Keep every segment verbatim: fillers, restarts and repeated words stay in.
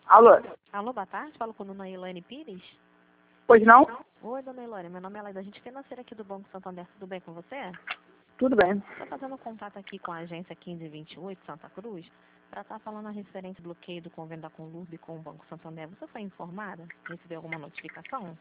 Alô? Alô, boa tarde. Falo com a dona Elaine Pires. Pois não? Oi, dona Elaine. Meu nome é Laida, agente financeira aqui do Banco Santander. Tudo bem com você? Tudo bem. Estou fazendo contato aqui com a agência quinze e vinte e oito, Santa Cruz, para estar falando a referência do bloqueio do convênio da Conlurb com o Banco Santander. Você foi informada? Recebeu alguma notificação?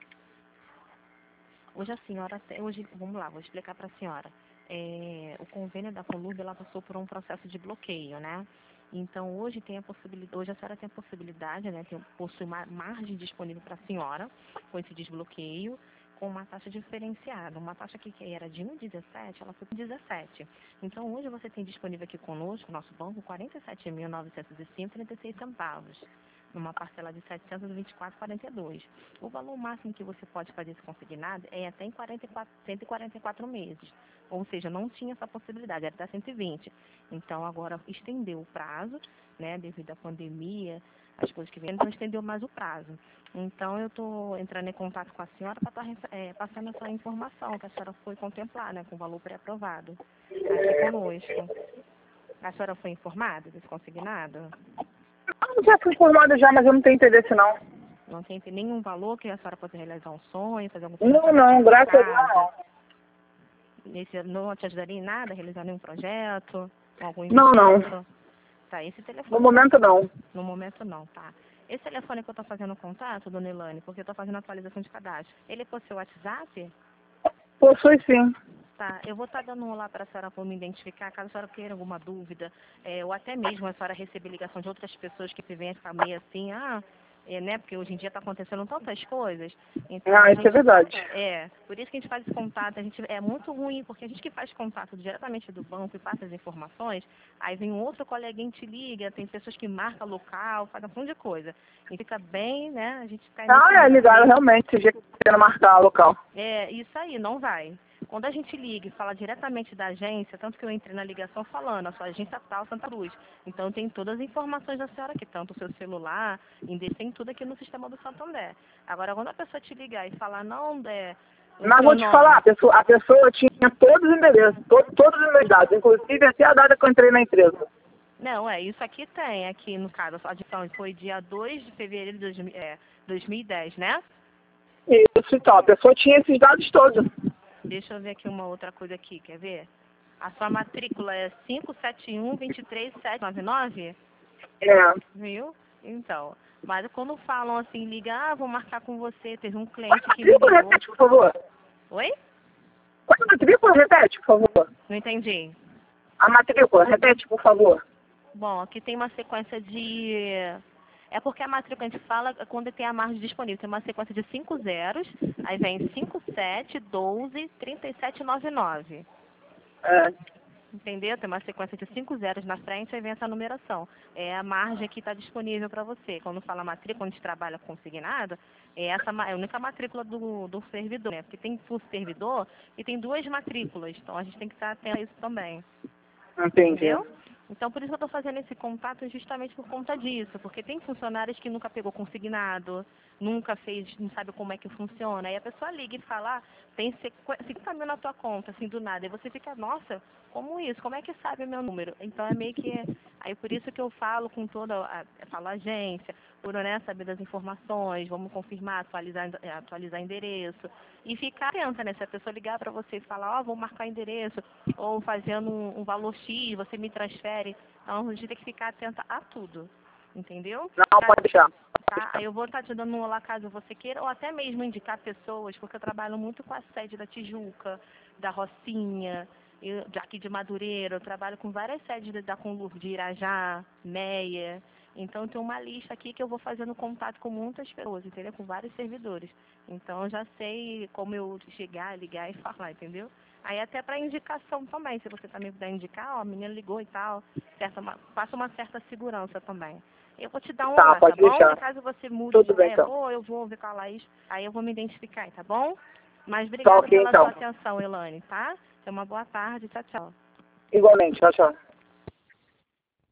Hoje a senhora, te- hoje, vamos lá, vou explicar para a senhora. É, o convênio da Conlurb, ela passou por um processo de bloqueio, né? Então, hoje tem a possibilidade, hoje a senhora tem a possibilidade, né, tem, possui uma margem disponível para a senhora, com esse desbloqueio, com uma taxa diferenciada. Uma taxa que, que era de um vírgula dezessete, ela foi para dezessete. Então, hoje você tem disponível aqui conosco, nosso banco, quarenta e sete mil novecentos e cinco vírgula trinta e seis centavos. Numa parcela de setecentos e vinte e quatro vírgula quarenta e dois. O valor máximo que você pode fazer esse consignado é até em quarenta e quatro, cento e quarenta e quatro meses. Ou seja, não tinha essa possibilidade, era até cento e vinte. Então, agora estendeu o prazo, né, devido à pandemia, as coisas que vêm, então estendeu mais o prazo. Então, eu estou entrando em contato com a senhora para estar é, passando essa informação, que a senhora foi contemplar, né, com o valor pré-aprovado aqui conosco. A senhora foi informada desse consignado? Eu já fui informada já, mas eu não tenho interesse não. Não tem nenhum valor que a senhora possa realizar um sonho, fazer algum Não, financiamento não, de graças a Deus casa? não. Nesse, não te ajudaria em nada, realizar nenhum projeto, algum Não, não. investimento? Tá, esse telefone. No momento não. No momento não, tá. Esse telefone que eu estou fazendo contato, dona Elane, porque eu estou fazendo atualização de cadastro, ele é por seu WhatsApp? Possui sim. Tá, eu vou estar dando um lá para a senhora para me identificar, caso a senhora queira alguma dúvida, é, ou até mesmo a senhora receber ligação de outras pessoas que vêm ficar meio assim, ah, é, né, porque hoje em dia está acontecendo tantas coisas, então Ah, a isso é gente, verdade. é, por isso que a gente faz esse contato, a gente, é muito ruim, porque a gente que faz contato diretamente do banco e passa as informações, aí vem um outro coleguinha te liga, tem pessoas que marcam local, faz um monte de coisa, e fica bem, né, a gente fica nesse Ah, é, ligaram meio. realmente, esse dia que querendo marcar local. É, isso aí, não vai. Quando a gente liga e fala diretamente da agência, tanto que eu entrei na ligação falando, a sua agência tal, Santa Cruz. Então tem todas as informações da senhora aqui, tanto o seu celular, endereço, tem tudo aqui no sistema do Santander. Agora, quando a pessoa te ligar e falar, não, é, o Mas seu vou te nome. falar, a pessoa, a pessoa tinha todos os endereços, to- todos os meus dados, inclusive até a data que eu entrei na empresa. Não, é, isso aqui tem, aqui no caso, a sua adição foi dia dois de fevereiro de dois mil, é, dois mil e dez, né? Isso, então, a pessoa tinha esses dados todos. Deixa eu ver aqui uma outra coisa aqui, quer ver? A sua matrícula é cinco sete um, dois três sete nove nove? É. Viu? Então, mas quando falam assim, liga, ah, vou marcar com você, teve um cliente Qual a que me matrícula? ligou. Repete, por favor. Oi? Qual a matrícula? Repete, por favor. Não entendi. A matrícula, repete, por favor. Bom, aqui tem uma sequência de... É porque a matrícula a gente fala quando tem a margem disponível. Tem uma sequência de cinco zeros, aí vem cinco sete, doze, trinta e sete, noventa e nove. É. Entendeu? Tem uma sequência de cinco zeros na frente, aí vem essa numeração. É a margem que está disponível para você. Quando fala matrícula, quando a gente trabalha consignado, é essa ma- é a única matrícula do, do servidor, né? Porque tem o servidor e tem duas matrículas. Então a gente tem que estar atento a isso também. Entendi. Entendeu? Então, por isso que eu estou fazendo esse contato justamente por conta disso. Porque tem funcionários que nunca pegou consignado, nunca fez, não sabe como é que funciona. Aí a pessoa liga e fala, ah, tem cinquenta mil na tua conta, assim, do nada. E você fica, nossa, como isso? Como é que sabe o meu número? Então, é meio que... Aí, por isso que eu falo com toda a, eu falo a agência, por, né, saber das informações, vamos confirmar, atualizar, atualizar endereço. E ficar atenta, né? Se a pessoa ligar para você e falar, ó, vou marcar endereço, ou fazendo um, um valor X, você me transfere. Então, a gente tem que ficar atenta a tudo. Entendeu? Não, pode deixar. Tá? Aí eu vou estar te dando um olá caso você queira, ou até mesmo indicar pessoas, porque eu trabalho muito com a sede da Tijuca, da Rocinha, eu, daqui de Madureira, eu trabalho com várias sedes da da Conlurb, de Irajá, Meia. Então tem uma lista aqui que eu vou fazendo contato com muitas pessoas, entendeu? Com vários servidores. Então eu já sei como eu chegar, ligar e falar, entendeu? Aí até para indicação também, se você também puder indicar, ó, a menina ligou e tal, certa, uma- passa uma certa segurança também. Eu vou te dar um Tá, olá, tá pode bom? deixar. Caso você mude Tudo de bem, ideia, então. pô, eu vou ver com a Laís, aí eu vou me identificar, tá bom? Mas Tá obrigada ok, pela sua então. atenção, Elane, tá? Tenha uma boa tarde, tchau, tchau. Igualmente, tchau, tchau.